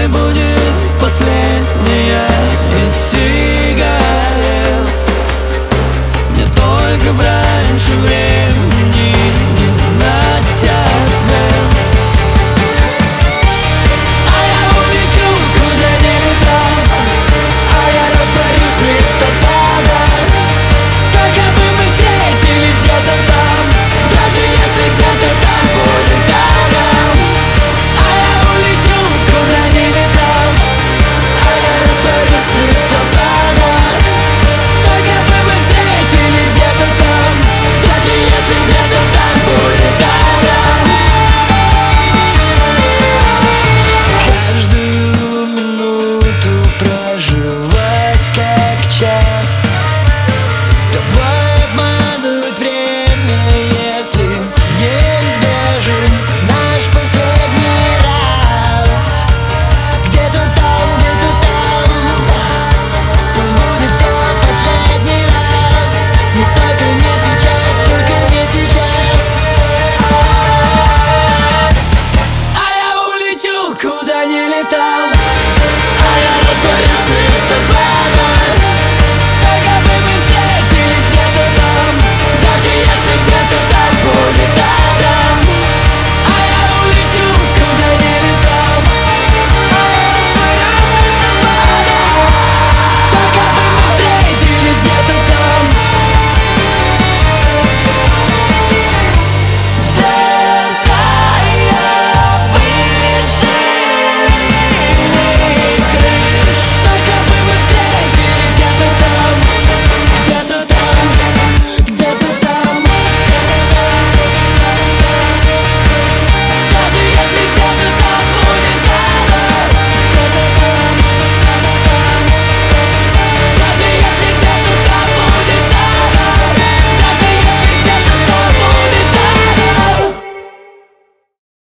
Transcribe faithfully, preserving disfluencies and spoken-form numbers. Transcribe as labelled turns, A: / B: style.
A: пускай будет последняя из сигарет. Мне только бы раньше времени не знать ответ. А я улечу, куда не летал, а я растворюсь в листопадах. Только бы мы встретились где-то там, даже если где-то там будет адам. А я улечу, куда не летал, а я растворюсь в листопадах. Только бы мы встретились где-то там, даже если где-то там будет адам. Каждую минуту проживать как час. Давай обмануть время, если неизбежен наш последний раз. Где-то там, где-то там, пусть будет все последний раз. Но только не сейчас, только не сейчас. А я улечу, куда не летал,